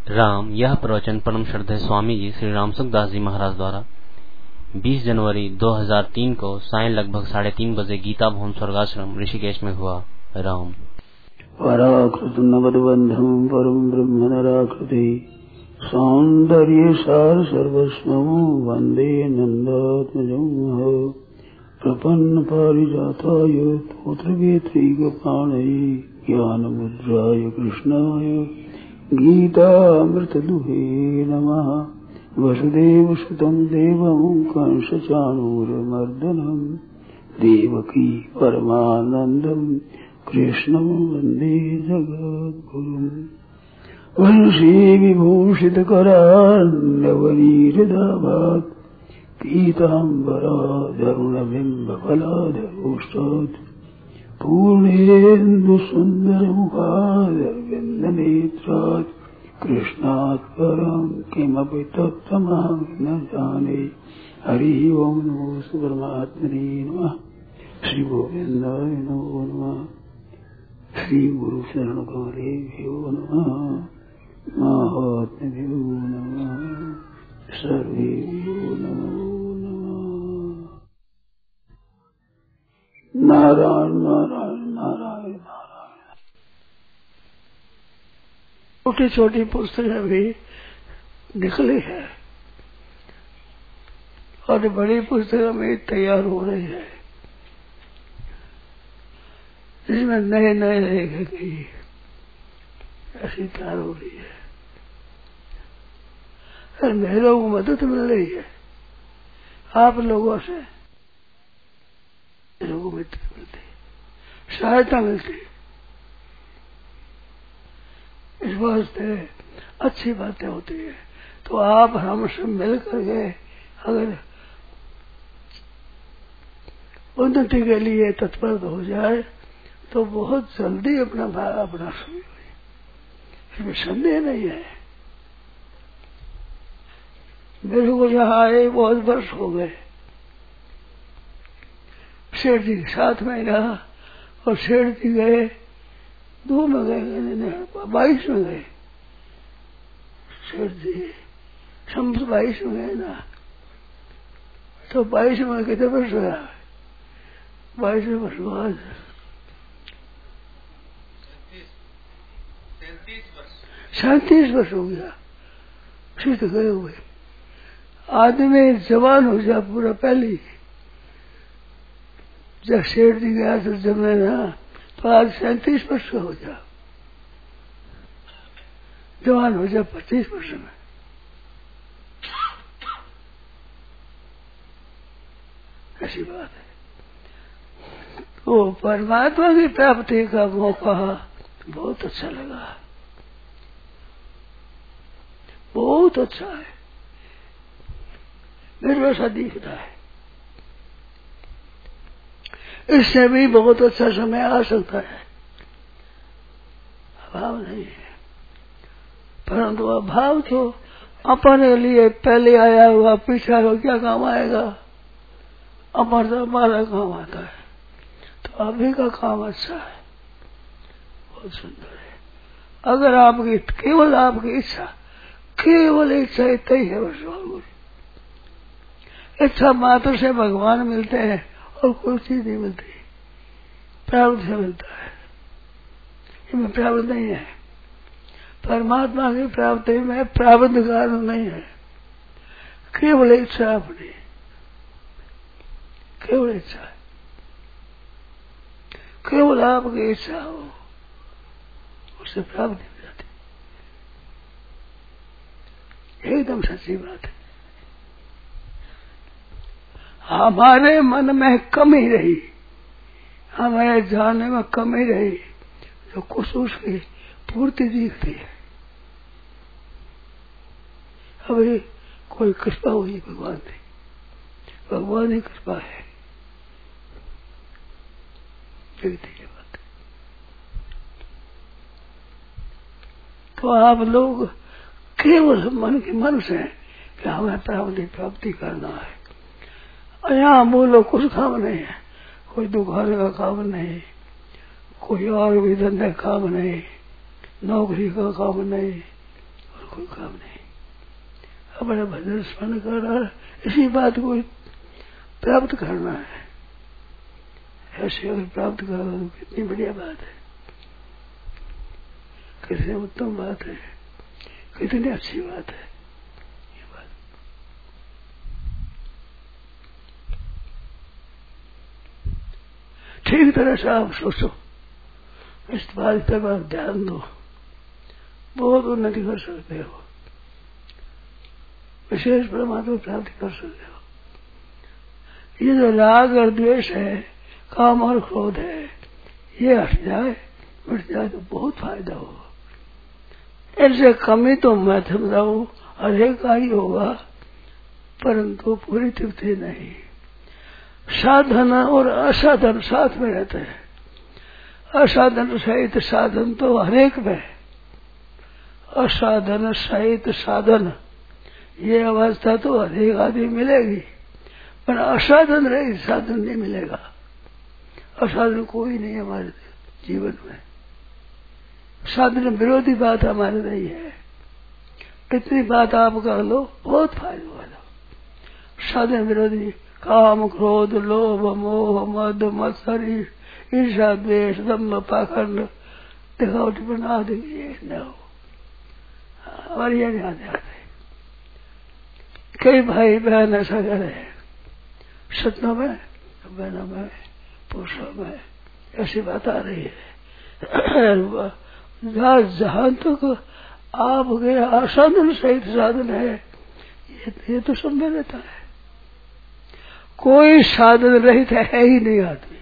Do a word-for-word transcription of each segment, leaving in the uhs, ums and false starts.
राम यह प्रवचन परम श्रद्धेय स्वामी जी श्री रामसुखदास जी महाराज द्वारा बीस जनवरी दो हज़ार तीन को सायं लगभग साढ़े तीन बजे गीता भवन स्वर्गाश्रम ऋषिकेश में हुआ। राम पराकृत नवदबंधम परम ब्रह्म नराकृति सौंदर्य सार सर्वस्वं वंदे नंदात्मजं प्रपन्न पारिजाताय तोत्रवेत्री गोपाणये ज्ञानमुद्राय कृष्णाय गीतामृतदुहे नमः। वसुदेवसुतं देवं कंसचाणूरमर्दनं देवकी परमानन्दं कृष्णं वन्दे जगद्गुरुम्। वंशी विभूषितकरान्नवनीहृदाभात् पीताम्बराधरुणबिम्बफलाधरोष्टात् पूर्णेन्दुसुन्दरमुखादरविन्दनेत्रात् कृष्णात् परं किमपि तत्त्वमहं न जाने। हरि ओं नमो परमात्मने नमः। श्री गोविन्दाय नमो नमः। श्री गुरु शरण गौरेभ्यो नमः। महात्म्यो नमः। सर्वेभ्यो नमो नमः। नारायण नारायण नारायण नारायण। छोटी छोटी पुस्तकें भी निकली है और बड़ी पुस्तकें भी तैयार हो रही है, जिसमें नए नए लेखक की ऐसी तैयार हो रही है और मेलों को मदद मिल रही है आप लोगों से। लोगों को मदद मिलती है, सहायता मिलती है। इस वास्ते अच्छी बातें होती है। तो आप हमसे मिल करके अगर उन्नति के लिए तत्पर हो जाए तो बहुत जल्दी अपना अपना शुरू हो, इसमें संदेह नहीं है। मेरे को यहाँ आए बहुत वर्ष हो गए, शेठ जी के साथ में रहा और शेठ जी गए दो में गए, बाईस में गए शेठ जी, संत बाईस में गए ना, तो बाईस में कितने वर्ष गया? बाईस वर्ष बाद सैंतीस वर्ष हो गया फिर तो गए हुए। आदमी जवान हो जा पूरा पहले, जब शेठ जी गया तो जब मैं ना तो आज सैंतीस वर्ष का हो जा, जवान हो जा पच्चीस वर्ष में। ऐसी बात है। तो परमात्मा की प्राप्ति का मौका बहुत अच्छा लगा, बहुत अच्छा है। मेरे वैसा दिखता है, इससे भी बहुत अच्छा समय आ सकता है, अभाव नहीं है। परंतु अभाव तो अपने लिए पहले आया हुआ पीछा को क्या काम आएगा? अमर तो हमारा काम आता है। तो अभी का काम अच्छा है, बहुत सुंदर है। अगर आपकी केवल आपकी इच्छा, केवल इच्छा इतना ही है बस। इच्छा मात्र से भगवान मिलते हैं और कोई चीज नहीं मिलती, प्रारब्ध से मिलता है। इसमें प्रारब्ध नहीं है। परमात्मा की प्राप्ति में प्रारब्ध कारण नहीं है, केवल इच्छा अपनी, केवल इच्छा है। केवल आपकी इच्छा हो उससे प्राप्ति हो जाती, एकदम सच्ची बात है। हमारे मन में कमी रही, हमारे जानने में कमी रही, जो कुछ उसकी पूर्ति दिखती है। अभी कोई कृपा हुई भगवान की, भगवान ही कृपा है, देखती है बात। तो आप लोग केवल मन के मन से कि हमें प्राप्ति प्राप्ति करना है, यहाँ बोलो कुछ काम नहीं है, कोई दुकान का काम नहीं, कोई और भी धंधे काम नहीं, नौकरी का काम नहीं, और कोई काम नहीं। अपने भजन स्मरण करना, इसी बात को प्राप्त करना है। ऐसे अगर प्राप्त करो तो कितनी बढ़िया बात है, कितनी उत्तम बात है, कितनी अच्छी बात है ये बात। ठीक तरह से आप सोचो, इस बात पर आप ध्यान दो, बहुत उन्नति कर सकते हो, विशेष परमात्मा प्राप्ति कर सकते हो। ये जो राग और द्वेष है, काम और क्रोध है, ये हट जाए, मिट जाए तो बहुत फायदा होगा। ऐसे कमी तो मैं समझाऊं हर एक का ही होगा, परंतु पूरी तृप्ति नहीं। साधन और असाधन साथ में रहते हैं। असाधन सहित साधन तो हरेक में, असाधन सहित साधन ये अवस्था तो हरेक आदमी मिलेगी, पर असाधन रहित साधन नहीं मिलेगा। असाधन कोई नहीं हमारे जीवन में। साधन विरोधी बात हमारे नहीं है। इतनी बात आप कर लो, बहुत फायदा वाला। साधन विरोधी काम क्रोध लोभ मोह मद मत्सर ईर्षा द्वेष दम्भ पाखंड दिखावटी बना दीजिए न हो हमारे यहाँ ध्यान आते। कई भाई बहन ऐसा करे, सत्यों में बहनों में पुरुषों में ऐसी बात आ रही है। जहां तक आपके आसाधन सहित साधन है, ये, ये तो संभव रहता है। कोई साधन रहित है ही नहीं आदमी।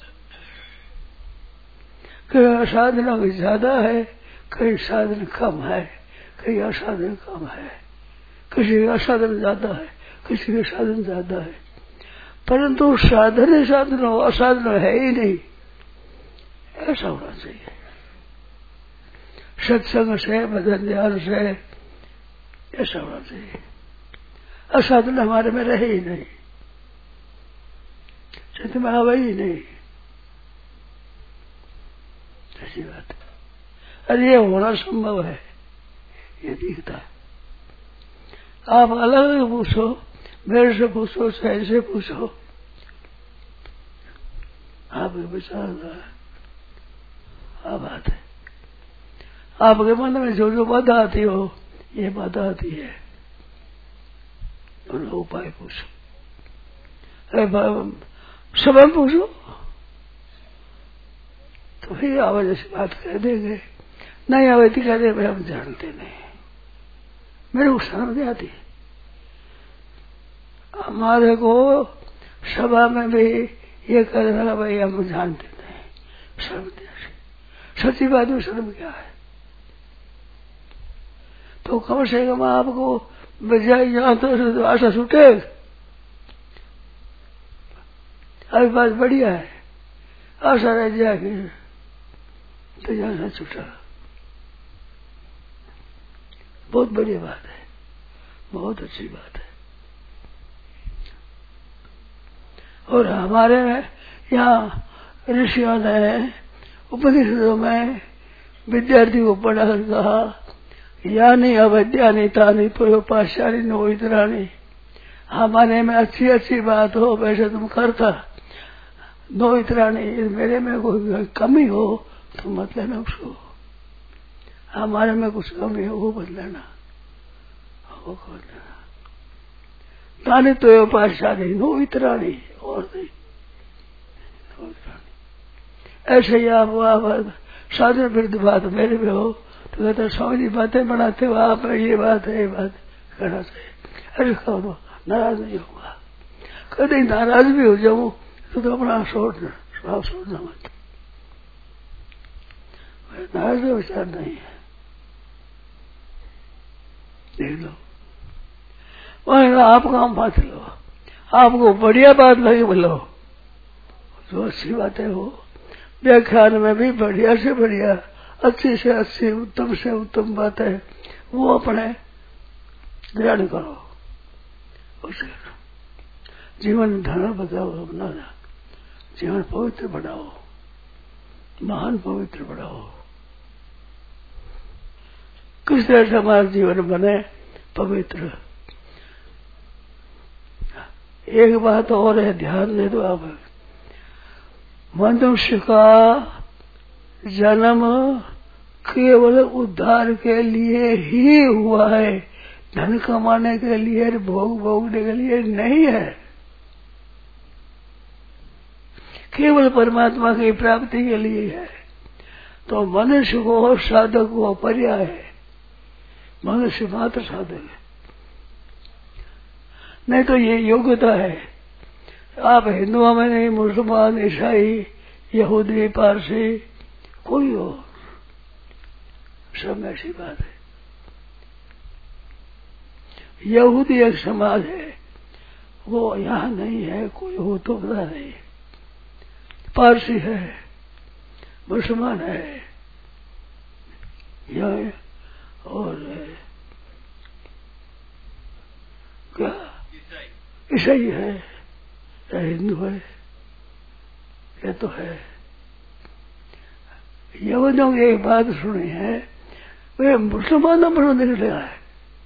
कई असाधनों की ज्यादा है, कई साधन कम है, कई असाधन कम है, किसी का साधन ज्यादा है, किसी का साधन ज्यादा है, परंतु साधन साधन असाधन है ही नहीं। ऐसा होना चाहिए। सत्संग से भजन ध्यान से ऐसा होना चाहिए। असाधन हमारे में रहे ही नहीं, चित्त में आवे ही नहीं, ऐसी बात है। अरे ये होना संभव है, ये दिखता है। आप अलग अलग पूछो, मेरे से पूछो, सही से पूछो, आपके विचार क्या बात है। आपके मन में जो जो बाधा आती हो, ये बाधा आती है, उनका उपाय पूछो। समय पूछो तो फिर आवाज ऐसी बात कह देंगे, नहीं आवे तो कह दे भाई हम जानते नहीं, मेरे को समझ आती है। हमारे को सभा में भी ये कह रहा भाई हम जानते नहीं, शर्म सच्ची बात में शर्म क्या है। तो कम से कम आपको बजाय यहाँ तो आशा छूटे, अभी बात बढ़िया है, आशा रह जाएगी तो यहाँ से छूटा, बहुत बढ़िया बात है, बहुत अच्छी बात है। और हमारे यहाँ ऋषियों ने उपनिषदों में विद्यार्थी को पढ़ा कर कहा, यानी अवैज्ञानी तानी पुरोपाशानी नो इतरानी। हमारे में अच्छी अच्छी बात हो वैसे तुम करता, नो इतरानी मेरे में कोई कमी हो तो मत लेना उसको, हमारे में कुछ कमी हो वो बदलना, वो कर लेना। तानी तो उपाशानी नो इतरानी, और नहीं नो इतरानी। ऐसे ही आप आप साधन विरुद्ध बात मेरे में हो तो कहते स्वामी जी बातें बनाते हो आप, ये बात है ये बात कहना चाहिए। अरे कहो नाराज नहीं होगा, कभी नाराज भी हो जाऊं तो, तो अपना छोड़ना, स्वभाव छोड़ना मत। नाराज का विचार नहीं है, देख लो वही आप काम बात लो, आपको बढ़िया बात लगी बोलो, जो अच्छी बातें हो व्याख्यान में भी बढ़िया से बढ़िया, अच्छी से अच्छी, उत्तम से उत्तम बात है, वो अपने ग्रहण करो, उसे जीवन धर्म बताओ अपना, जीवन पवित्र बनाओ, महान पवित्र बनाओ। किस तरह से हमारा जीवन बने पवित्र। एक बात और है, ध्यान दे दो आप, मनुष्य का जन्म केवल उद्धार के लिए ही हुआ है, धन कमाने के लिए, भोग भोगने के लिए नहीं है। केवल परमात्मा की प्राप्ति के लिए है। तो मनुष्य को साधक को पर्याय है, मनुष्य मात्र साधक है। नहीं तो ये योग्यता है। आप हिंदुओं में नहीं, मुसलमान, ईसाई, यहूदी, पारसी, कोई हो, सब ऐसी बात है। यहूदी एक समाज है, वो यहाँ नहीं है, कोई हो तो पता नहीं। पारसी है, मुसलमान है, यह और क्या ईसाई है या हिंदू है, ये तो है। यहूदियों की एक बात सुनी है, वे मुसलमानों पर निकलेगा है,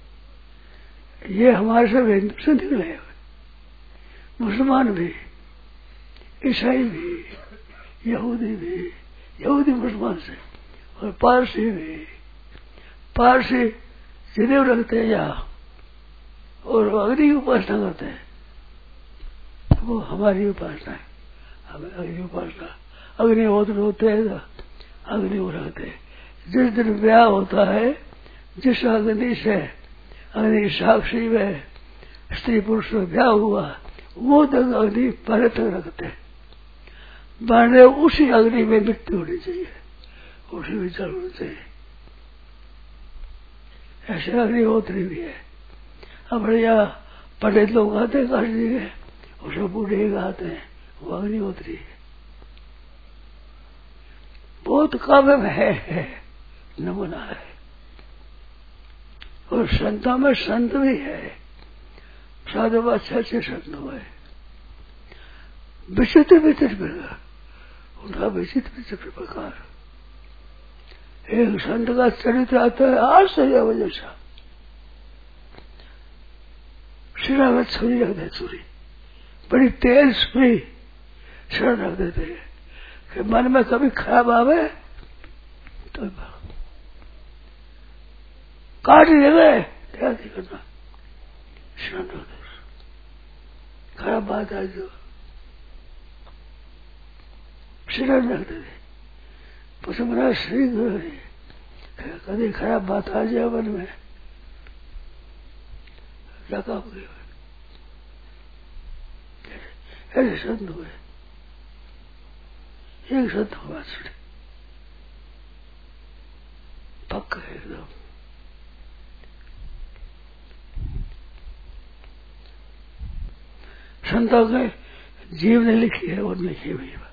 ये हमारे सब हिंदू से निकले, मुसलमान भी, ईसाई भी, यहूदी भी, यहूदी मुसलमान से, और पारसी भी। पारसी जनेऊ रखते हैं यहाँ और अग्नि की उपासना करते हैं, वो हमारी उपासना है, हमें अग्नि उपासना, अग्निहोत्र होते हैं, अग्नि को रखते हैं। जिस दिन ब्याह होता है, जिस अग्नि से अग्नि साक्षी में स्त्री पुरुष में ब्याह हुआ, वो तक अग्नि पहले तक रखते हैं। बाने उसी अग्नि में मृत्यु होनी चाहिए, उसी में जल होनी चाहिए। ऐसे अग्निहोत्री भी है। अब बढ़िया पंडित लोग आते हैं काशी के, उसे बूढ़े गाते हैं, वो अग्निहोत्री है। बहुत काव्य में है, है नमूना है। और संतों में संत भी है, साधु अच्छे अच्छे संत हुए, विचित्र विचित्र प्रकार, उनका विचित्र विचित्र प्रकार। एक संत का चरित्र आता है आश्चर्य वजह से, सिरा में छुरी रख दे, छुरी बड़ी तेज छुरी सिर रख देते हैं कि मन में कभी खराब आवे तो काट देवे, क्या नहीं करना, सिर रख दे, खराब बात आ जो सिर रख देते। પછી મને શ્રી कभी खराब बात आ जाए मन में, लगा हुए ऐसे संत हुए। एक संत हुआ सुने पक्का एकदम, संतों के जीव ने लिखी है और लिखी हुई बात।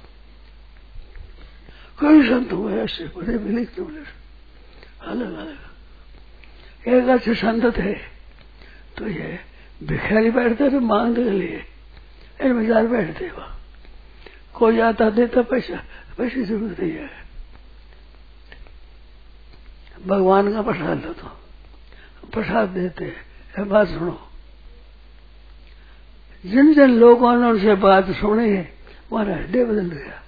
कई संत हुए ऐसे बड़े भी लिखते बोले अलग अलग। एक अच्छे संत थे तो ये भिखारी बैठते थे मांगने के लिए, इन बाजार बैठते, वहां कोई आता देता पैसा, पैसे जरूरत नहीं है, भगवान का प्रसाद लो तो प्रसाद देते हैं। बात सुनो, जिन जिन लोगों ने उनसे बात सुनी है हमारा हृदय बदल गया।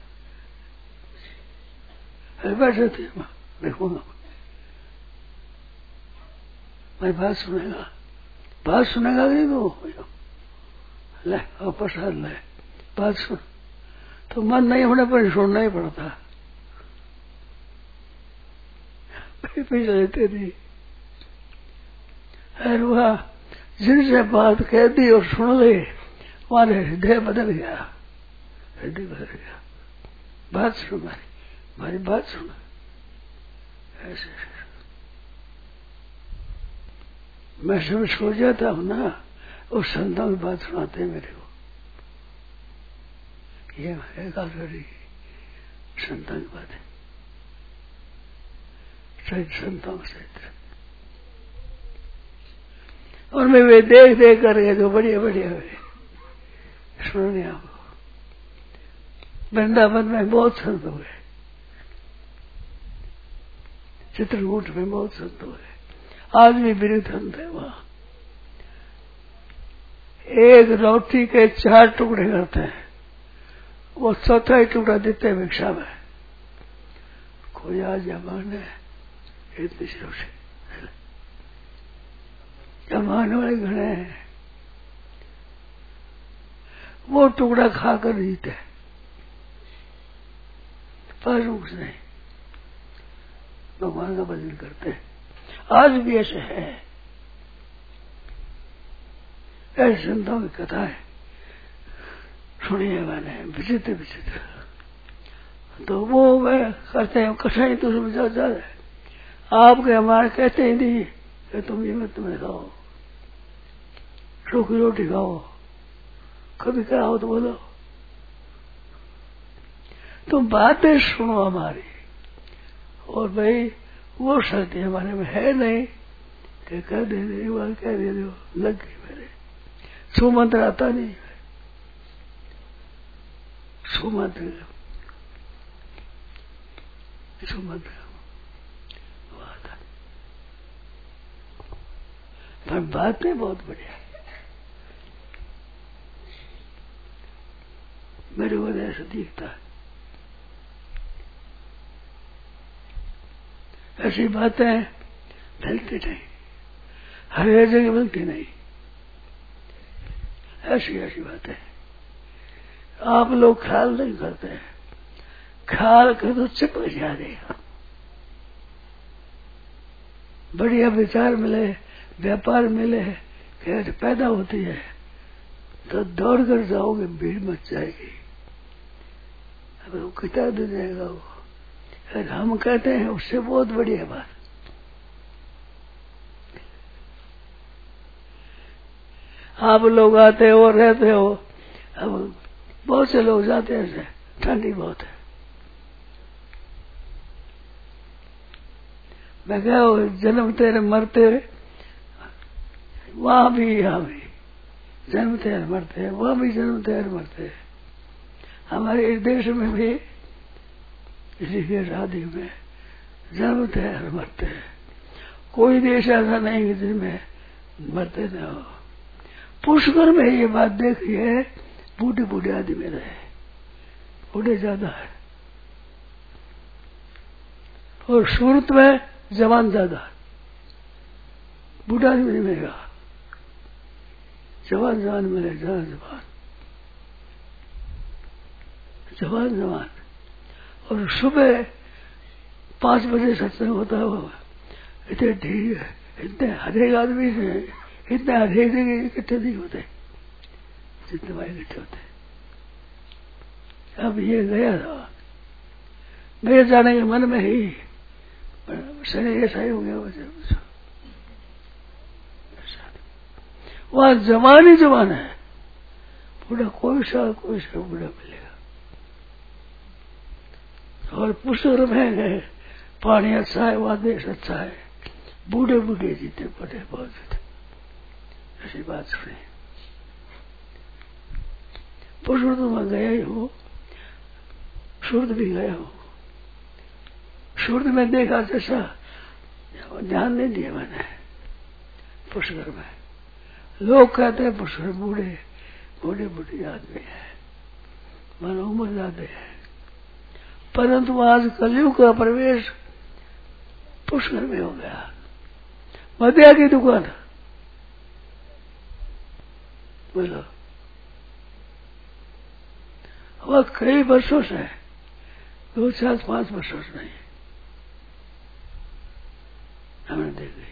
बैठे थे, देखूंगा मैं, बात सुनेगा, बात सुनेगा नहीं तो ले और प्रसाद ले, बात सुन। तो मन नहीं होने पर सुनना ही पड़ता, पैसा देते नहीं। अरे वह जिनसे बात कह दी और सुन ली, हमारे हृदय बदल गया, हृदय बदल गया। बात सुन हमारी, हमारी बात सुना ऐसे। मैं सब सो जाता हूं ना, उस संतों की बात सुनाते मेरे को, ये एकाग्री संतों की बात है, सहित संतों से। और मैं वे देख देख करके जो बढ़िया बढ़िया हुए सुनने आपको। वृंदावन में बहुत संत हुए, चित्रकूट में बहुत संत हुए, आज भी वृद्ध संत है वहां। एक रोटी के चार टुकड़े करते हैं, वो चौथा ही टुकड़ा देते हैं भिक्षा में। कोई आज जमान है इतनी सी रोटी, जमान वाले घने हैं, वो टुकड़ा खाकर जीते, पर कुछ नहीं, भगवान का भजन करते हैं। आज भी ऐसे है, ऐसे संतों की कथाएं सुनिए मैंने, विचित्र विचित्र। तो वो वे करते हैं, कठिनाई तो उसमें ज्यादा है। आपके हमारे कहते ही नहीं कि तुम ये मत में खाओ, सूखी रोटी खाओ, कभी क्या हो तो बोलो, तुम बातें सुनो हमारी। और भाई वो शक्ति हमारे में है नहीं कि कह दे दे बार कह दे दो, लग गई मेरे। सुमंत्र आता नहीं, सुमंत्र सुमंत्र वो आता, पर बातें बहुत बढ़िया। मेरे को ऐसा दिखता है, ऐसी बातें मिलती नहीं, हर एक जगह मिलती नहीं, ऐसी ऐसी बातें आप लोग ख्याल नहीं करते हैं। ख्याल कर तो चिपक जाएगा। बढ़िया विचार मिले, व्यापार मिले, खैर पैदा होती है तो दौड़ कर जाओगे, भीड़ मच जाएगी, अब वो कितना दे जाएगा वो। अगर हम कहते हैं उससे बहुत बढ़िया बात। आप लोग आते हो, रहते हो, अब बहुत से लोग जाते हैं, ठंडी बहुत है, मैं क्या हो, जन्मते मरते वहां भी यहाँ भी, जन्मते हैं मरते हैं, वहां भी जन्मते हैं मरते हैं। हमारे इस देश में भी इसी के शादी में जन्मते हैं मरते हैं। कोई देश ऐसा नहीं कि जिसमें मरते न हो। पुष्कर में ये बात देखी है, बूढ़े बूढ़े आदमी रहे, बूढ़े ज्यादा है, और सूरत में जवान ज्यादा है, बूढ़ा आदमी नहीं मिलेगा, जवान जवान मिले, जवान जवान जवान जवान। और सुबह पांच बजे सत्संग होता है, वो इतने ढील, इतने हरेक आदमी से इतने हरेक जगह इकट्ठे नहीं होते जितने भाई इकट्ठे होते। अब ये गया था, मेरे जाने के मन में ही शरीर ऐसा ही हो गया, वहां जवान ही जवान है, बूढ़ा कोई सा कोई सा बूढ़ा मिलेगा। और पुष्कर में है, पानी अच्छा है, वहां देश अच्छा है, बूढ़े बूढ़े जीते बड़े बहुत जीते, ऐसी बात सुनी। पुष्कर तो मैं गया ही हूँ, सूरत भी गया हूँ, सूरत में देखा जैसा ध्यान नहीं दिया मैंने। पुष्कर में लोग कहते हैं पुष्कर बूढ़े बूढ़े बूढ़े आदमी है, मानो उम्र ज्यादा है, परंतु आज कलयुग का प्रवेश पुष्कर में हो गया। मदिया की दुकान बोलो, वह कई वर्षों से, दो चार पांच वर्षों से नहीं, हमने देखी।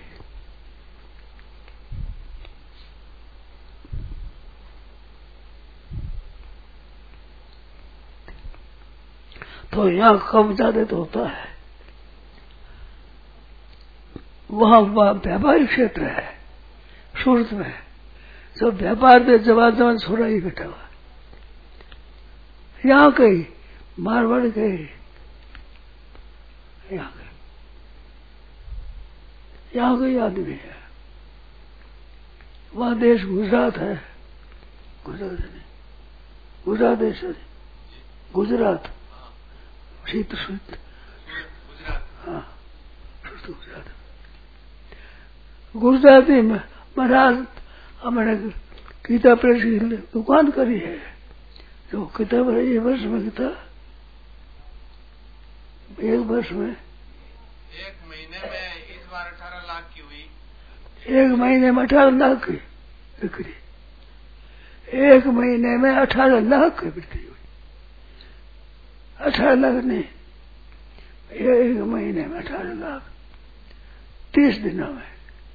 तो यहाँ कम ज्यादा तो होता है, वहां व्यापारिक क्षेत्र है सूरत में, जो व्यापार में जवान जवान छोड़ा ही बैठा हुआ। यहाँ कई मारवाड़ गए, यहाँ गए, यहाँ कई आदमी है। वहां देश गुजरात है, गुजरात नहीं, गुजरात देश है, गुजरात शीत शीत, हाँ गुजरात गुजराती में महाराज हमने गीता प्रेस की दुकान करी है। जो किताब है ये वर्ष में किता एक वर्ष में एक महीने में इस बार अठारह लाख की हुई। एक महीने में अठारह लाख की बिक्री। एक महीने में अठारह लाख की बिक्री हुई। अठारह लाख नहीं, एक महीने में अठारह लाख तीस दिनों में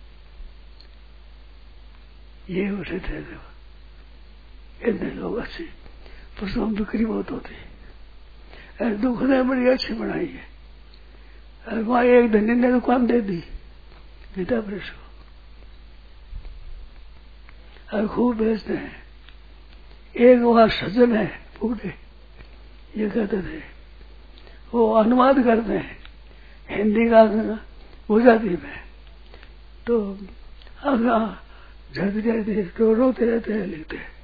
ये उठे थे। इतने लोग अच्छी पुस्तकों में बिक्री बहुत होती है। दुख ने बड़ी अच्छी बनाई है। वहां एक धनी ने दुकान दे दी गीता प्रेस को, खूब बेचते हैं। एक वहां सज्जन है बूढ़े, ये कहते थे वो अनुवाद करते हैं हिंदी का गुजराती में, तो झट जाते तो रोते रहते हैं, लिखते हैं।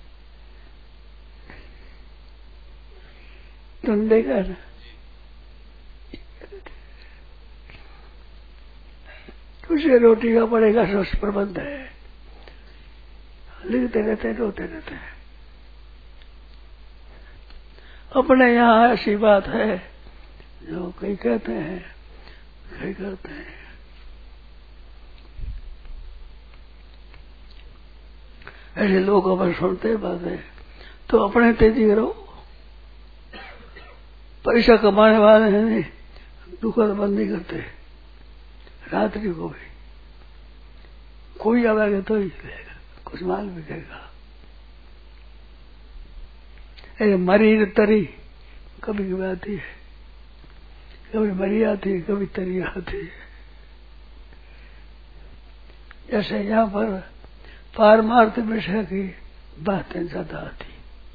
तुम देखा ना, तुझे रोटी का पड़ेगा सोच प्रबंध है, लिखते रहते रोते रहते हैं। अपने यहाँ ऐसी बात है जो कई कहते हैं कई करते हैं। ऐसे लोग अगर सुनते बातें तो अपने तेजी करो। पैसा कमाने वाले हैं नहीं, दुकान बंद नहीं करते रात्रि को भी। कोई आवेगा तो ही लेगा, कुछ माल बिकेगा। ऐसे मरी तरी कभी कभी आती है, कभी मरी आती है, कभी तरी आती है। जैसे यहाँ पर पारमार्थ विषय की बातें ज्यादा आती,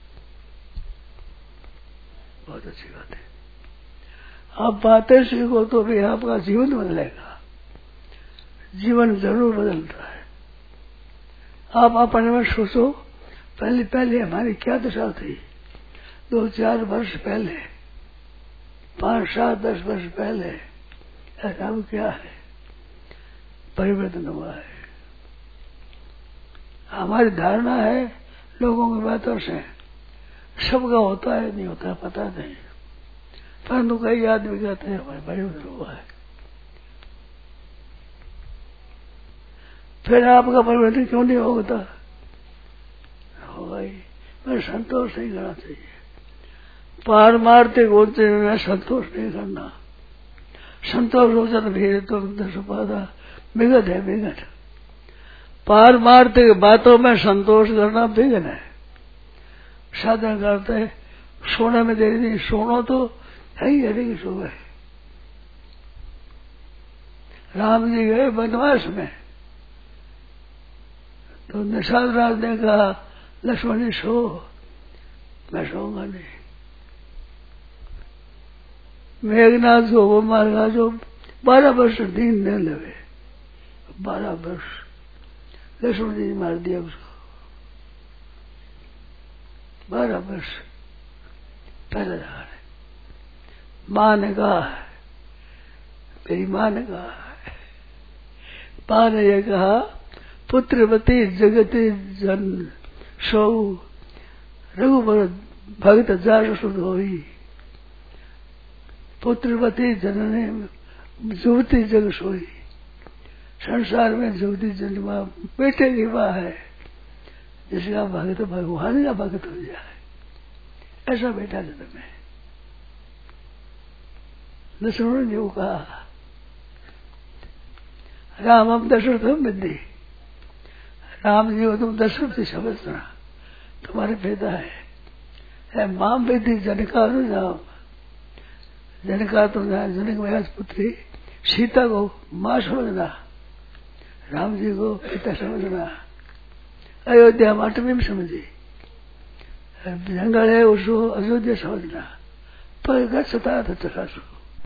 बहुत अच्छी बात है। आप बातें सीखो तो भी आपका जीवन बदलेगा। जीवन जरूर बदलता है। आप अपने में सोचो, पहले पहले हमारी क्या दशा थी। दो चार वर्ष पहले, पांच सात दस वर्ष पहले, अब क्या है, परिवर्तन हुआ है। हमारी धारणा है लोगों की बातों से सबका होता है नहीं होता पता नहीं, परंतु कई आदमी कहते हैं हमारे परिवर्तन हुआ है। फिर आपका परिवर्तन क्यों नहीं होता? होगा ही। मैं संतोष नहीं करना चाहिए। पारमार्थिक होते में संतोष नहीं करना। संतोष हो जाता भीड़ तो दसपादा विगत है, विगत। पारमार्थिक बातों में संतोष करना विघ्न है। साधन करते हैं सोने में देरी नहीं, सोना तो है ही हरे की सुबह। राम जी गए वनवास में तो निषाद राज ने कहा लक्ष्मण जी सो, मैं सोऊंगा नहीं। मेघनाथ को वो मारेगा जो बारह वर्ष नींद न लेवे। बारह वर्ष लक्ष्मण जी ने मार दिया उसको। बारह वर्ष पहले रहा है। माँ ने कहा, मेरी माँ ने कहा, माँ ने यह कहा पुत्रवती जगति जन सौ रघुवर भगत जार सुध होई। पुत्रवती जनने जुवती जग सोई। संसार में जुवती जन्मा बेटे की माँ है जिसका भगत भगवान का भगत हो जाए, ऐसा बेटा जन्म है। लक्ष्मण जी को कहा राम हम दशरथ हम विद्धि। राम जी को तुम दशरथ से समझना, तुम्हारे पिता है। माम विद्धि जनका नाम, जनका तुम जनक महाराज पुत्री। सीता को माँ समझना, राम जी को पिता समझना। अयोध्या माटवी में समझी, जंगल है उसको अयोध्या समझना। पर गच्छता था चकासु